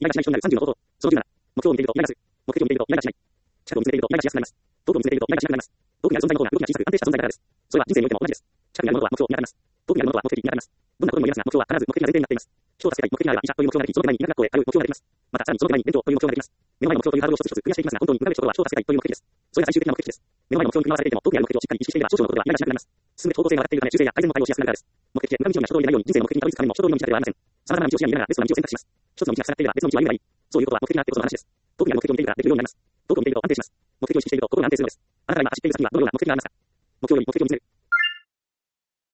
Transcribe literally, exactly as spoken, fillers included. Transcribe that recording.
イライラしない人になるさんじゅうの方法。そのじゅうなな、目標を見ているとイライラする。目的を見ているとイライラしない。近くを見つめているとイライラしやすくなります。遠くを見つめているとイライラしなくなります。遠くにある存在の方が動きが小さく安定した存在だからです。それは人生においても同じです。近くにあるものは目標になります。遠くにあるものは目的になります。どんなことも言えますが、目標は必ず目的が前提になっています。人を助けたい目的があれば医者という目標ができ、その手前に医学学校へ通う目標ができます。また、さらにその手前に勉強という目標ができます。目の前の目標というハードルを一つ一つクリアしていきますが、本当に向かうべきところは人を助けたいという目的です。それが最終的な目的です。目の前の目標に見回されていても、遠くにある目的をしっかり意識していれば、少々のことではイライラしなくなります。進め方向性が上がっているため、修正や改善の対応をしやすくなるからです。目的へ向かう道には人通りがないように、人生の目的にたどり着くためにも人通りの道だけではありません。様々な道を視野に見ながらベストな道を選択します。一つの道が塞がっていれば別の道は歩めばいい。そういうことは目的があってこその話です。遠くにある目的を見ているからできるようになります。遠くを見ていると安定します。目的を意識していると心が安定するのです。あなたが今走っている先にはどのような目的がありますか？目標より目的を見つめる。